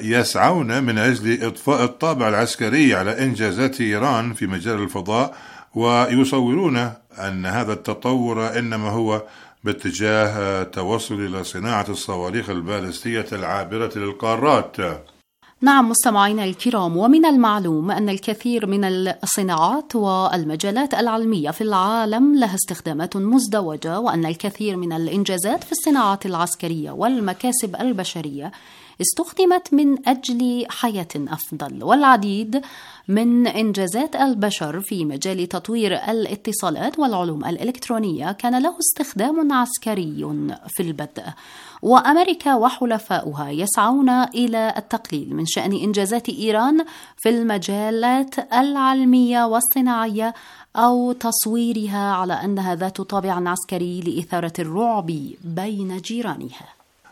يسعون من أجل إضفاء الطابع العسكري على إنجازات إيران في مجال الفضاء ويصورون أن هذا التطور إنما هو باتجاه توصل إلى صناعة الصواريخ البالستية العابرة للقارات. نعم مستمعينا الكرام، ومن المعلوم أن الكثير من الصناعات والمجالات العلمية في العالم لها استخدامات مزدوجة، وأن الكثير من الإنجازات في الصناعات العسكرية والمكاسب البشرية استخدمت من أجل حياة أفضل، والعديد من إنجازات البشر في مجال تطوير الاتصالات والعلوم الإلكترونية كان له استخدام عسكري في البدء. وأمريكا وحلفاؤها يسعون إلى التقليل من شأن إنجازات إيران في المجالات العلمية والصناعية أو تصويرها على أنها ذات طابع عسكري لإثارة الرعب بين جيرانها.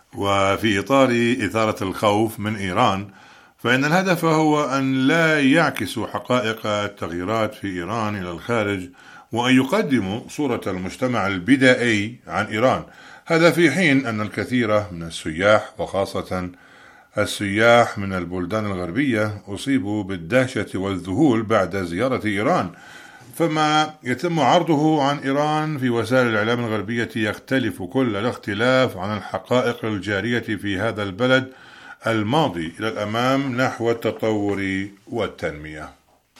وفي إطار إثارة الخوف من إيران، فإن الهدف هو أن لا يعكسوا حقائق التغييرات في إيران إلى الخارج، وأن يقدموا صورة المجتمع البدائي عن إيران. هذا في حين أن الكثير من السياح وخاصة السياح من البلدان الغربية أصيبوا بالدهشة والذهول بعد زيارة إيران، فما يتم عرضه عن إيران في وسائل الإعلام الغربية يختلف كل الاختلاف عن الحقائق الجارية في هذا البلد الماضي إلى الأمام نحو التطور والتنمية.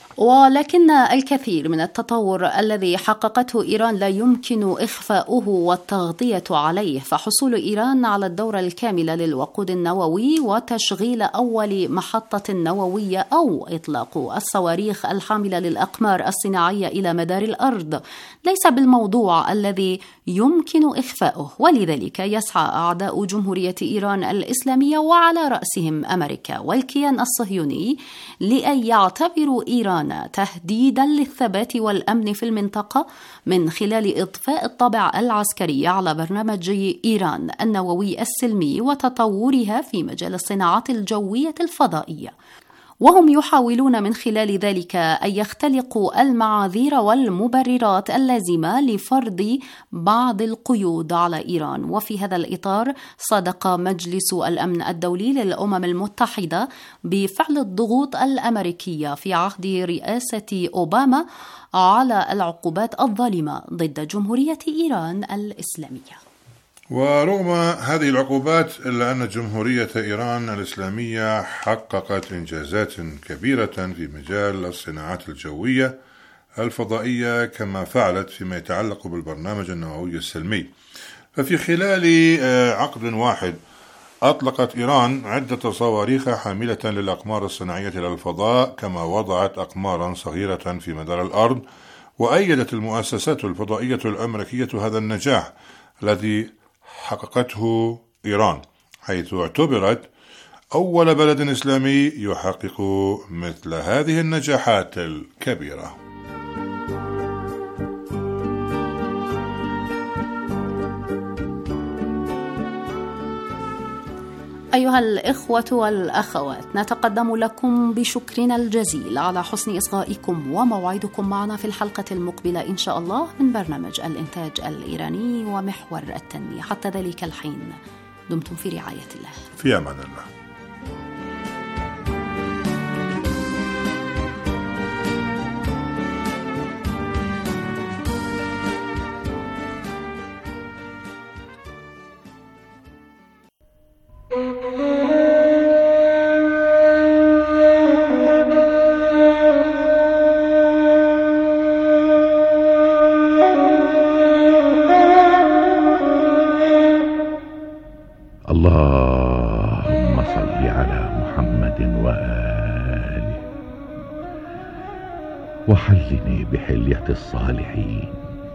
ولكن الكثير من التطور الذي حققته إيران لا يمكن إخفاؤه والتغطية عليه، فحصول إيران على الدورة الكاملة للوقود النووي وتشغيل أول محطة نووية أو إطلاق الصواريخ الحاملة للأقمار الصناعية إلى مدار الأرض ليس بالموضوع الذي يمكن إخفاؤه، ولذلك يسعى أعداء جمهورية إيران الإسلامية وعلى رأسهم أمريكا والكيان الصهيوني لأن يعتبروا إيران تهديدا للثبات والأمن في المنطقة من خلال إضفاء الطابع العسكري على برنامج إيران النووي السلمي وتطورها في مجال الصناعات الجوية الفضائية. وهم يحاولون من خلال ذلك أن يختلقوا المعاذير والمبررات اللازمة لفرض بعض القيود على إيران. وفي هذا الإطار صادق مجلس الأمن الدولي للأمم المتحدة بفعل الضغوط الأمريكية في عهد رئاسة أوباما على العقوبات الظالمة ضد جمهورية إيران الإسلامية. ورغم هذه العقوبات إلا أن جمهورية إيران الإسلامية حققت إنجازات كبيرة في مجال الصناعات الجوية الفضائية، كما فعلت فيما يتعلق بالبرنامج النووي السلمي. ففي خلال عقد واحد أطلقت إيران عدة صواريخ حاملة للأقمار الصناعية إلى الفضاء، كما وضعت أقمارا صغيرة في مدار الأرض. وأيدت المؤسسات الفضائية الأمريكية هذا النجاح الذي حققته إيران، حيث اعتبرت أول بلد إسلامي يحقق مثل هذه النجاحات الكبيرة. أيها الإخوة والأخوات، نتقدم لكم بشكرنا الجزيل على حسن إصغائكم، وموعدكم معنا في الحلقة المقبلة إن شاء الله من برنامج الإنتاج الإيراني ومحور التنمية. حتى ذلك الحين دمتم في رعاية الله. في أمان الله. اللهم صل على محمد وآله وحلني بحلية الصالحين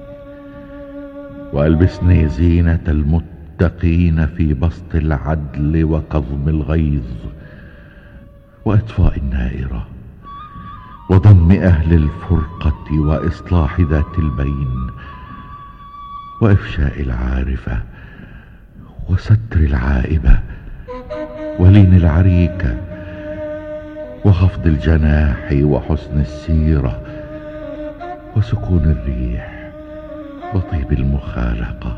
وألبسني زينة المتقين في بسط العدل وكظم الغيظ وإطفاء النائرة وضم أهل الفرقة وإصلاح ذات البين وإفشاء العارفة وستر العائبة ولين العريكة وخفض الجناح وحسن السيرة وسكون الريح وطيب المخالقة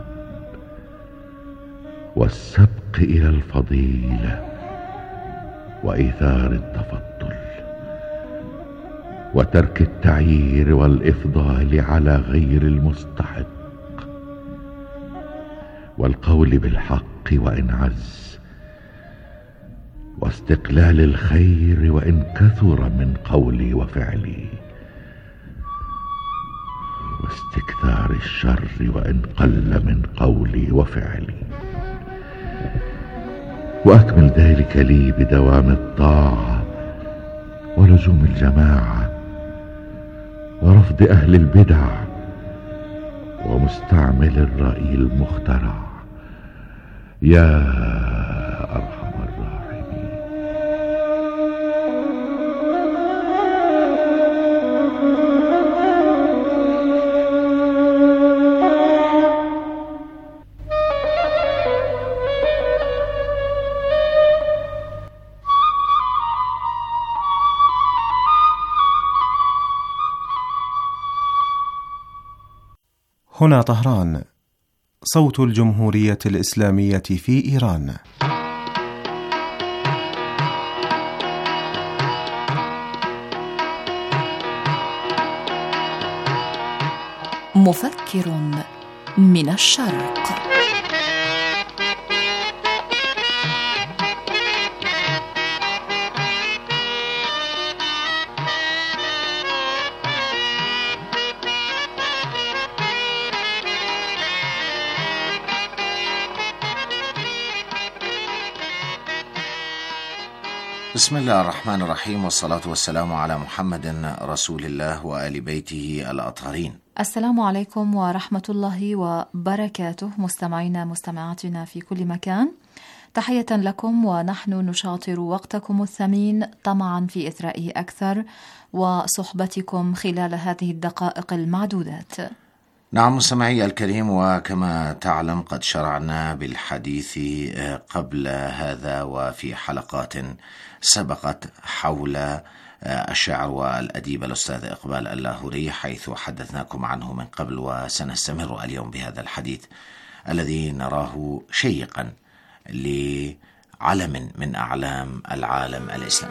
والسبق إلى الفضيلة وإيثار التفضل وترك التعيير والإفضال على غير المستحق، والقول بالحق وإن عز، واستقلال الخير وإن كثر من قولي وفعلي، واستكثار الشر وإن قل من قولي وفعلي. وأكمل ذلك لي بدوام الطاعة ولزوم الجماعة ورفض أهل البدع ومستعمل الرأي المخترع، يا أرحم الراحمين. هنا طهران، صوت الجمهورية الإسلامية في إيران. مفكر من الشرق. بسم الله الرحمن الرحيم، والصلاة والسلام على محمد رسول الله وآل بيته الأطهرين. السلام عليكم ورحمة الله وبركاته، مستمعينا مستمعاتنا في كل مكان، تحية لكم ونحن نشاطر وقتكم الثمين طمعا في إثراء أكثر وصحبتكم خلال هذه الدقائق المعدودات. نعم مستمعي الكريم، وكما تعلم قد شرعنا بالحديث قبل هذا وفي حلقات سبقت حول الشاعر والأديب الأستاذ إقبال اللاهوري، حيث حدثناكم عنه من قبل، وسنستمر اليوم بهذا الحديث الذي نراه شيقا لعلم من أعلام العالم الإسلامي.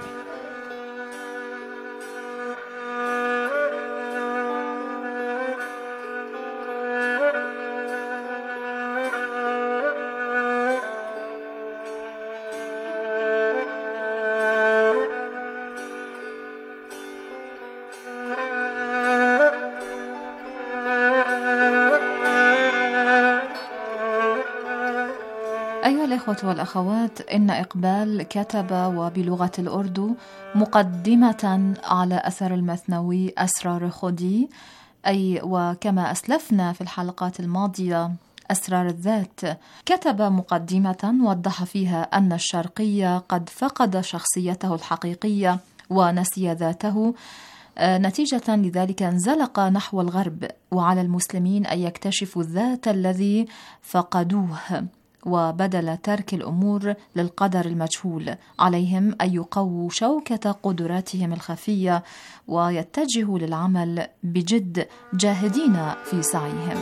أيها الإخوة والأخوات، إن إقبال كتب وبلغة الأردو مقدمة على أثر المثنوي أسرار خدي، أي وكما أسلفنا في الحلقات الماضية أسرار الذات. كتب مقدمة وضح فيها أن الشرقي قد فقد شخصيته الحقيقية ونسي ذاته، نتيجة لذلك انزلق نحو الغرب، وعلى المسلمين أن يكتشفوا الذات الذي فقدوه، وبدل ترك الأمور للقدر المجهول عليهم أن يقووا شوكة قدراتهم الخفية ويتجهوا للعمل بجد جاهدين في سعيهم.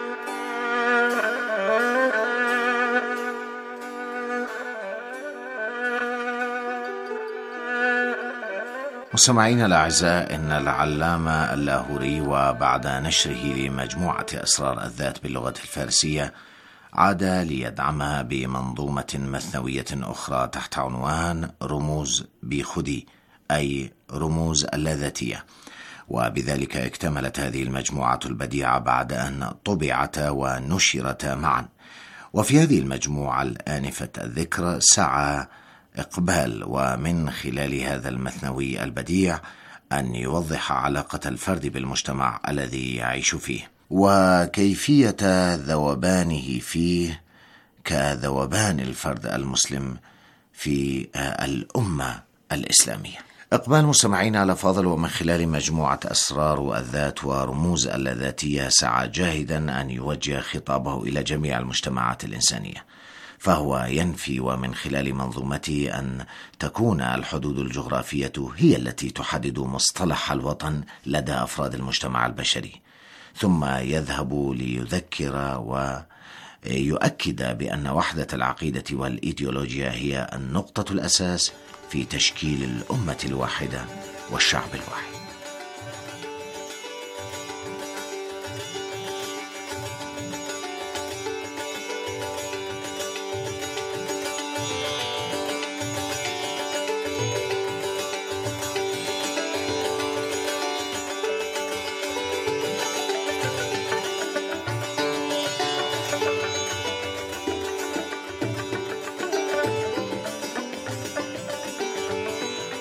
مستمعينا الأعزاء، إن العلامة اللاهوري وبعد نشره لمجموعة أسرار الذات باللغة الفارسية عاد ليدعمها بمنظومة مثنوية أخرى تحت عنوان رموز بخدي، أي رموز اللاذاتية، وبذلك اكتملت هذه المجموعة البديعة بعد أن طبعت ونشرت معا. وفي هذه المجموعة الآنفة الذكر سعى إقبال ومن خلال هذا المثنوي البديع أن يوضح علاقة الفرد بالمجتمع الذي يعيش فيه، وكيفية ذوبانه فيه كذوبان الفرد المسلم في الأمة الإسلامية. إقبال مستمعينا الأفاضل، ومن خلال مجموعة أسرار الذات ورموز اللاذاتية سعى جاهدا أن يوجه خطابه إلى جميع المجتمعات الإنسانية، فهو ينفي ومن خلال منظومته أن تكون الحدود الجغرافية هي التي تحدد مصطلح الوطن لدى أفراد المجتمع البشري، ثم يذهب ليذكر ويؤكد بأن وحدة العقيدة والإيديولوجيا هي النقطة الأساس في تشكيل الأمة الواحدة والشعب الواحد.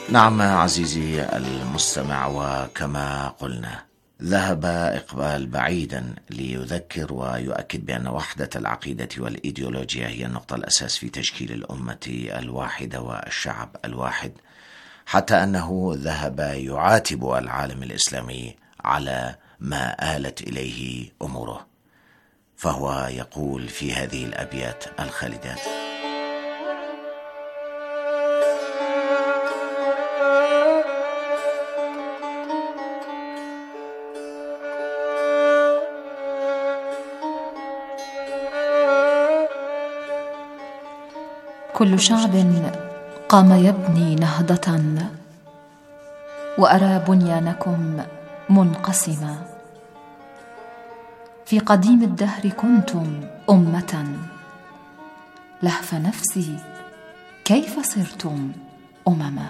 نعم عزيزي المستمع، وكما قلنا ذهب إقبال بعيدا ليذكر ويؤكد بأن وحدة العقيدة والإيديولوجيا هي النقطة الأساس في تشكيل الأمة الواحدة والشعب الواحد، حتى أنه ذهب يعاتب العالم الإسلامي على ما آلت إليه أموره، فهو يقول في هذه الأبيات الخالدات: كل شعب قام يبني نهضة، وأرى بنيانكم منقسما. في قديم الدهر كنتم أمة، لهف نفسي كيف صرتم أمما.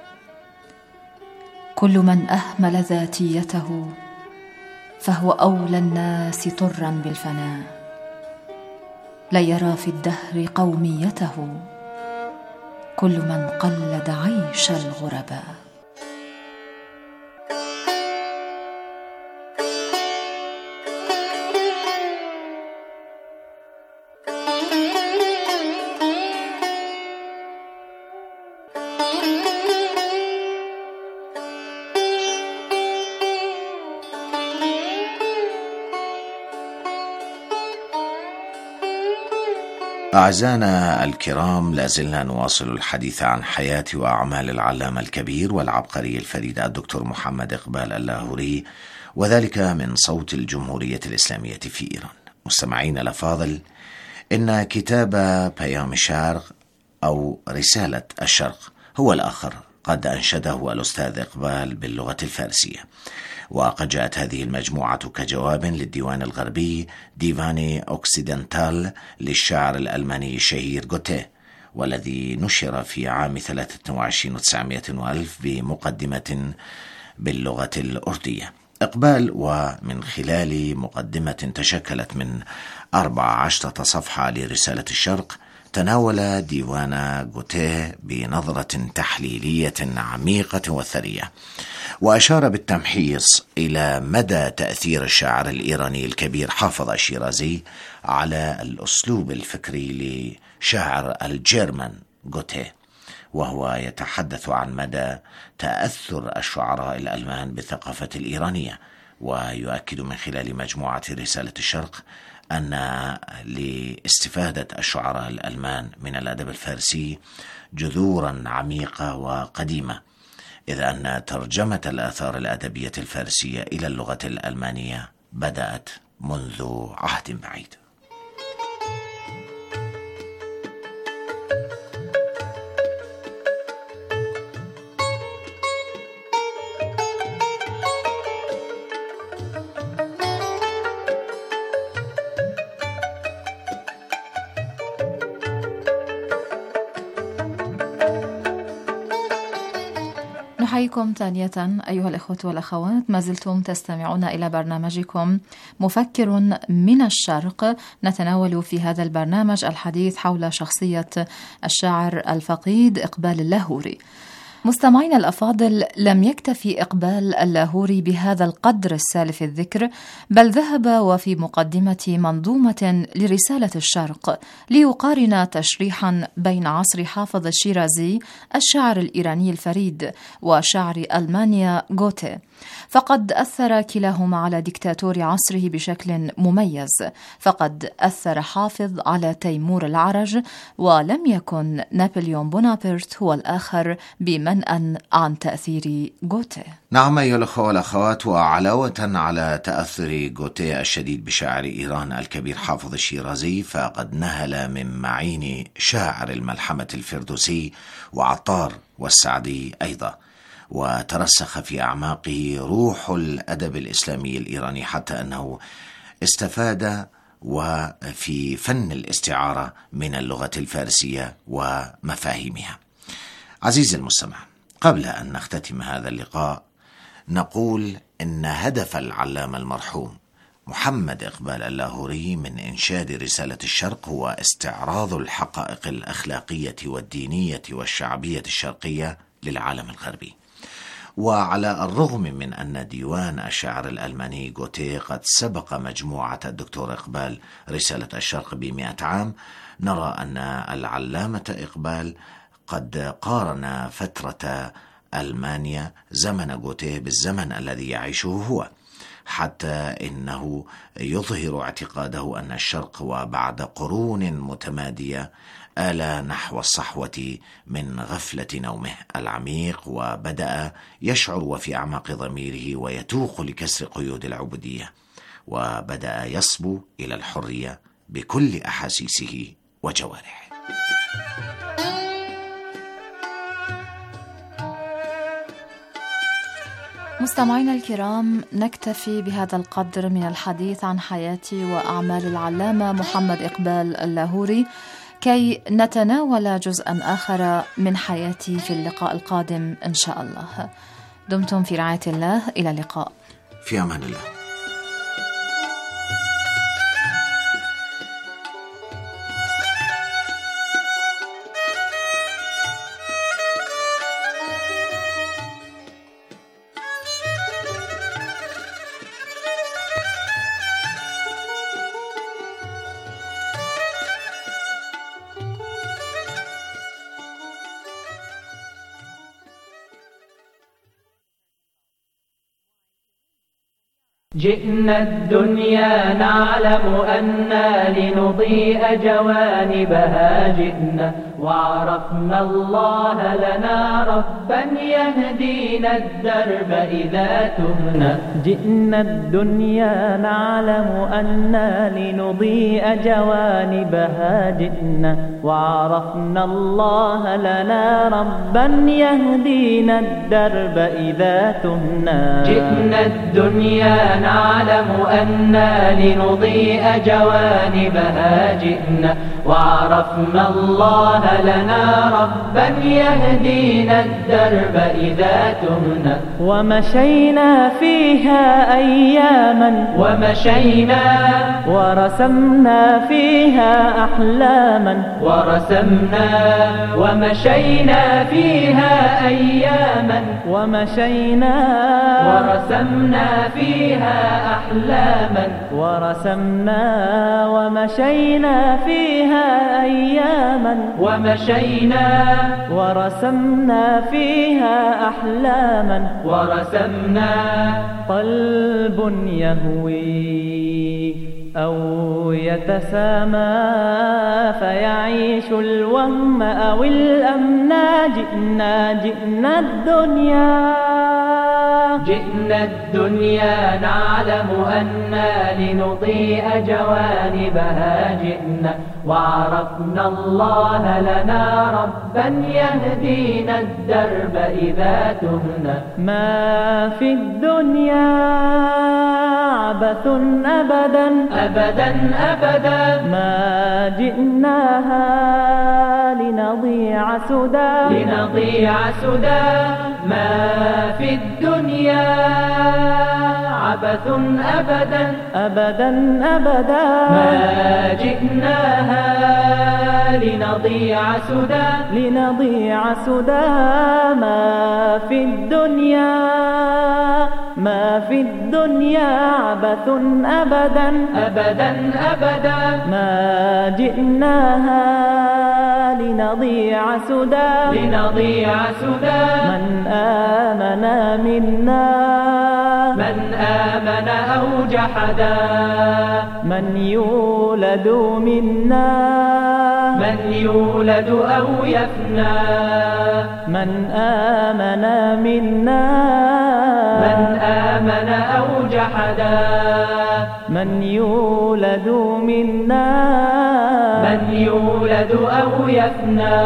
كل من أهمل ذاتيته فهو أولى الناس طرا بالفناء، لا يرى في الدهر قوميته كل من قلد عيش الغرباء. أعزائنا الكرام، لازلنا نواصل الحديث عن حياة وأعمال العلامة الكبير والعبقري الفريد الدكتور محمد إقبال اللاهوري، وذلك من صوت الجمهورية الإسلامية في إيران. مستمعين الأفاضل، إن كتاب بيام الشرق أو رسالة الشرق هو الآخر قد أنشده الأستاذ إقبال باللغة الفارسية، وقد جاءت هذه المجموعة كجواب للديوان الغربي ديفاني أوكسيدنتال للشاعر الألماني الشهير غوته، والذي نشر في عام ثلاثة وعشرين وتسعمائة وألف بمقدمة باللغة الأردية. إقبال ومن خلال مقدمة تشكلت من أربع عشرة صفحة لرسالة الشرق تناول ديوان غوته بنظرة تحليلية عميقة وثرية، وأشار بالتمحيص إلى مدى تأثير الشاعر الإيراني الكبير حافظ الشيرازي على الأسلوب الفكري لشاعر الجيرمان غوته، وهو يتحدث عن مدى تأثر الشعراء الألمان بالثقافة الإيرانية، ويؤكد من خلال مجموعة رسالة الشرق أن لاستفادة الشعراء الألمان من الأدب الفارسي جذورا عميقة وقديمة، إذ أن ترجمة الآثار الأدبية الفارسية إلى اللغة الألمانية بدأت منذ عهد بعيد. نحييكم ثانية أيها الإخوة والأخوات، ما زلتم تستمعون إلى برنامجكم مفكر من الشرق. نتناول في هذا البرنامج الحديث حول شخصية الشاعر الفقيد إقبال اللاهوري. مستمعينا الأفاضل، لم يكتفي إقبال اللاهوري بهذا القدر السالف الذكر، بل ذهب وفي مقدمة منظومة لرسالة الشرق ليقارن تشريحا بين عصر حافظ الشيرازي الشاعر الإيراني الفريد وشاعر ألمانيا غوته، فقد أثر كلاهما على ديكتاتور عصره بشكل مميز. فقد أثر حافظ على تيمور العرج، ولم يكن نابليون بونابرت هو الآخر بمنأى عن تأثير غوته. نعم أيها الأخوة والأخوات، وعلاوة على تأثر غوته الشديد بشاعر إيران الكبير حافظ الشيرازي، فقد نهل من معين شاعر الملحمة الفردوسي وعطار والسعدي أيضا، وترسخ في أعماقه روح الأدب الإسلامي الإيراني، حتى أنه استفاد وفي فن الاستعارة من اللغة الفارسية ومفاهيمها. عزيزي المستمع، قبل أن نختتم هذا اللقاء نقول إن هدف العلامة المرحوم محمد إقبال اللاهوري من إنشاد رسالة الشرق هو استعراض الحقائق الأخلاقية والدينية والشعبية الشرقية للعالم الغربي. وعلى الرغم من أن ديوان الشاعر الألماني غوتيه قد سبق مجموعة الدكتور إقبال رسالة الشرق بمئة عام، نرى أن العلامة إقبال قد قارن فترة ألمانيا زمن غوتيه بالزمن الذي يعيشه هو، حتى إنه يظهر اعتقاده أن الشرق وبعد قرون متمادية آل نحو الصحوة من غفلة نومه العميق، وبدأ يشعر وفي أعماق ضميره ويتوق لكسر قيود العبودية، وبدأ يصبو إلى الحرية بكل أحاسيسه وجوارحه. مستمعينا الكرام، نكتفي بهذا القدر من الحديث عن حياة وأعمال العلامة محمد إقبال اللاهوري كي نتناول جزءا آخر من حياتي في اللقاء القادم إن شاء الله. دمتم في رعاية الله، إلى اللقاء. في أمان الله. جئنا الدنيا نعلم أننا لنضيء جوانبها، جئنا وعرفنا الله لنا ربا يهدينا الدرب إذا تهنا. جئنا الدنيا نعلم أننا لنضيء جوانبها، جئنا وعرفنا الله لنا ربا يهدينا الدرب إذا تهنا. جئنا الدنيا نعلم أننا لنضيء جوانبها، جئنا وعرفنا الله لنا ربا يهدينا الدرب إذا تهنا. ومشينا فيها أياما ومشينا ورسمنا فيها أحلاما ورسمنا ومشينا فيها أياما ومشينا ورسمنا فيها أحلاما ورسمنا ومشينا فيها أياما ومشينا ورسمنا فيها أحلاما ورسمنا. قلب يهوي أو يتسامى فيعيش الوهم أو الأمنا. جئنا جئنا الدنيا جئنا الدنيا نعلم أننا لنضيء جوانبها، جئنا وعرفنا الله لنا ربا يهدينا الدرب إذا تهنا. ما في الدنيا عبث أبدا أبدا أبدا ما جئناها لنضيع سدى لنضيع سدى. ما في الدنيا عبث أبدا أبدا أبدا ما جئناها لنضيع سدى لنضيع سدى. ما في الدنيا ما في الدنيا عبث أبدا أبدا أبدا ما جئناها لنضيع سدى لنضيع سدى. من آمن منا من آمن أو جحدا من يولد منا من يولد أو يفنى. من آمن منا من آمن أو جحدا من يولد منا من يولد أو يفنى.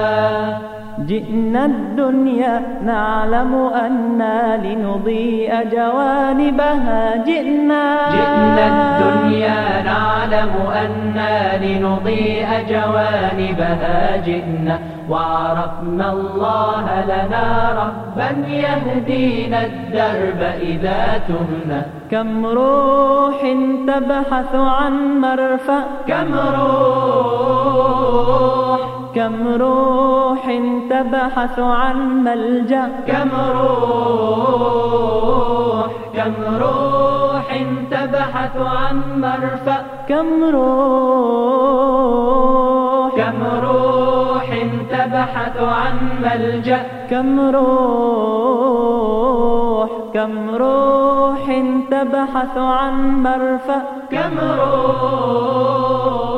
جئنا الدنيا نعلم أننا لنضيء جوانبها، جئنا جئنا الدنيا نعلم أننا لنضيء جوانبها، جئنا وعرفنا الله لنا ربا يهدينا الدرب إذا تهنا. كم روح تبحث عن مرفأ كم روح كم روح تبحث عن ملجأ كم روح كم روح تبحث عن مرفأ كم روح كم روح تبحث عن ملجأ كم روح كم روح تبحث عن مرفأ كم روح